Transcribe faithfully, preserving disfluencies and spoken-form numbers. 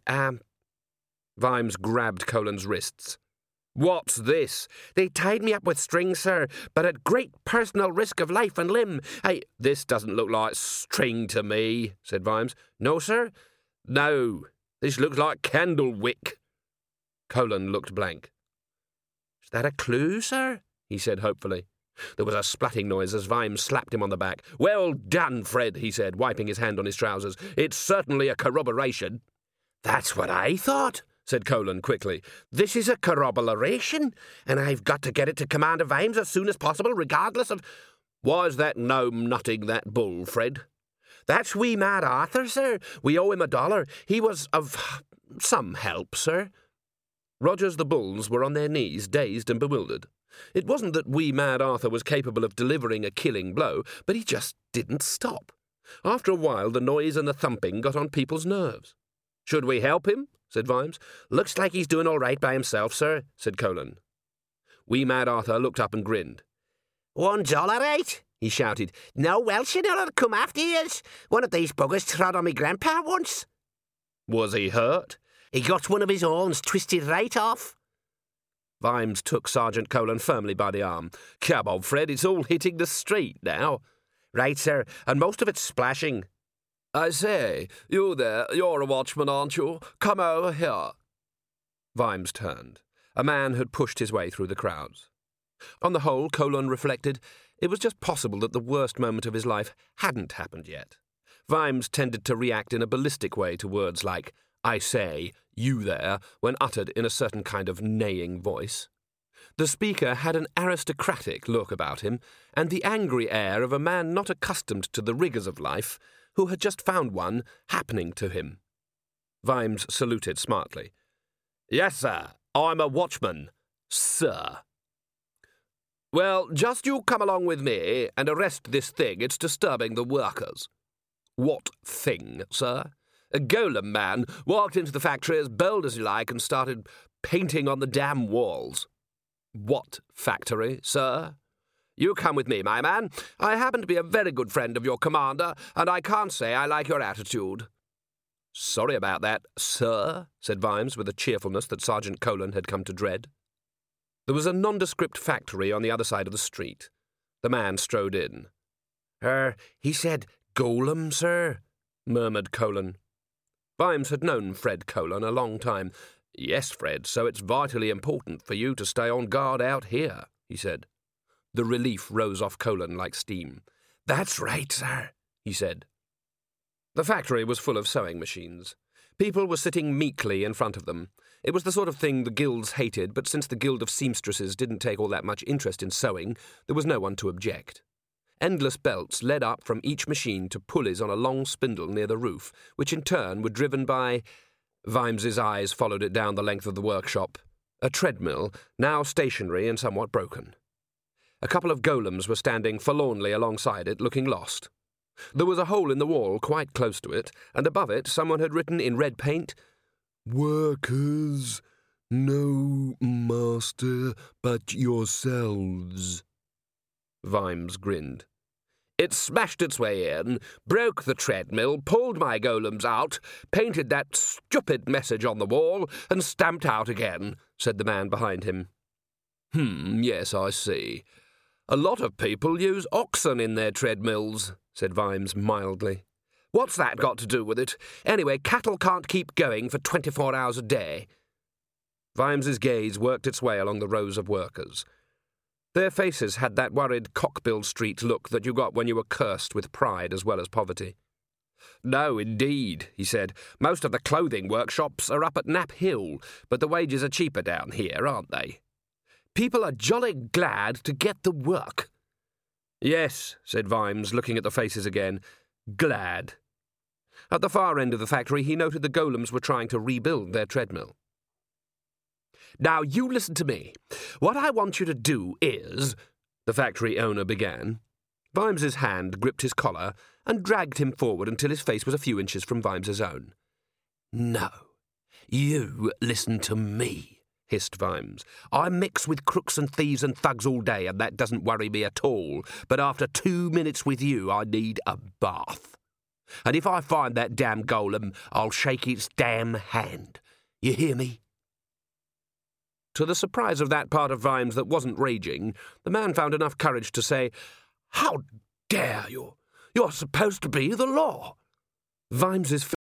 Um, Vimes grabbed Colan's wrists. What's this? They tied me up with string, sir, but at great personal risk of life and limb. I... This doesn't look like string to me, said Vimes. No, sir? No, this looks like candle wick. Colan looked blank. Is that a clue, sir? He said hopefully. There was a splatting noise as Vimes slapped him on the back. Well done, Fred, he said, wiping his hand on his trousers. It's certainly a corroboration. That's what I thought, said Colan quickly. This is a corroboration, and I've got to get it to Commander Vimes as soon as possible, regardless of... Why's that gnome nutting that bull, Fred? That's wee mad Arthur, sir. We owe him a dollar. He was of some help, sir. Rogers the bulls were on their knees, dazed and bewildered. It wasn't that wee mad Arthur was capable of delivering a killing blow, but he just didn't stop. After a while, the noise and the thumping got on people's nerves. Should we help him? Said Vimes. Looks like he's doing all right by himself, sir, said Colan. Wee mad Arthur looked up and grinned. One's all right, he shouted. No Welsh in or'll come after yous. One of these buggers trod on me grandpa once. Was he hurt? He got one of his horns twisted right off. Vimes took Sergeant Colan firmly by the arm. Come on, Fred, it's all hitting the street now. Right, sir, and most of it's splashing. I say, you there, you're a watchman, aren't you? Come over here. Vimes turned. A man had pushed his way through the crowds. On the whole, Colan reflected, it was just possible that the worst moment of his life hadn't happened yet. Vimes tended to react in a ballistic way to words like, I say, you there, when uttered in a certain kind of neighing voice. The speaker had an aristocratic look about him, and the angry air of a man not accustomed to the rigours of life, who had just found one happening to him. Vimes saluted smartly. Yes, sir, I'm a watchman, sir. Well, just you come along with me and arrest this thing. It's disturbing the workers. What thing, sir? A golem man walked into the factory as bold as you like and started painting on the damn walls. What factory, sir? You come with me, my man. I happen to be a very good friend of your commander, and I can't say I like your attitude. Sorry about that, sir, said Vimes with a cheerfulness that Sergeant Colan had come to dread. There was a nondescript factory on the other side of the street. The man strode in. Er, he said golem, sir, murmured Colan. Vimes had known Fred Colan a long time. Yes, Fred, so it's vitally important for you to stay on guard out here, he said. The relief rose off Colan like steam. That's right, sir, he said. The factory was full of sewing machines. People were sitting meekly in front of them. It was the sort of thing the guilds hated, but since the Guild of Seamstresses didn't take all that much interest in sewing, there was no one to object. Endless belts led up from each machine to pulleys on a long spindle near the roof, which in turn were driven by... Vimes's eyes followed it down the length of the workshop. A treadmill, now stationary and somewhat broken. A couple of golems were standing forlornly alongside it, looking lost. There was a hole in the wall quite close to it, and above it someone had written in red paint, Workers, no master but yourselves. Vimes grinned. It smashed its way in, broke the treadmill, pulled my golems out, painted that stupid message on the wall, and stamped out again, said the man behind him. Hmm, yes, I see. A lot of people use oxen in their treadmills, said Vimes mildly. What's that got to do with it? Anyway, cattle can't keep going for twenty-four hours a day. Vimes's gaze worked its way along the rows of workers. Their faces had that worried Cockbill Street look that you got when you were cursed with pride as well as poverty. No, indeed, he said. Most of the clothing workshops are up at Knapp Hill, but the wages are cheaper down here, aren't they? People are jolly glad to get the work. Yes, said Vimes, looking at the faces again. Glad. At the far end of the factory, he noted the golems were trying to rebuild their treadmill. Now, you listen to me. What I want you to do is... the factory owner began. Vimes's hand gripped his collar and dragged him forward until his face was a few inches from Vimes's own. No, you listen to me, hissed Vimes. I mix with crooks and thieves and thugs all day, and that doesn't worry me at all. But after two minutes with you, I need a bath. And if I find that damn golem, I'll shake its damn hand. You hear me? To the surprise of that part of Vimes that wasn't raging, the man found enough courage to say, "How dare you? You're supposed to be the law." Vimes's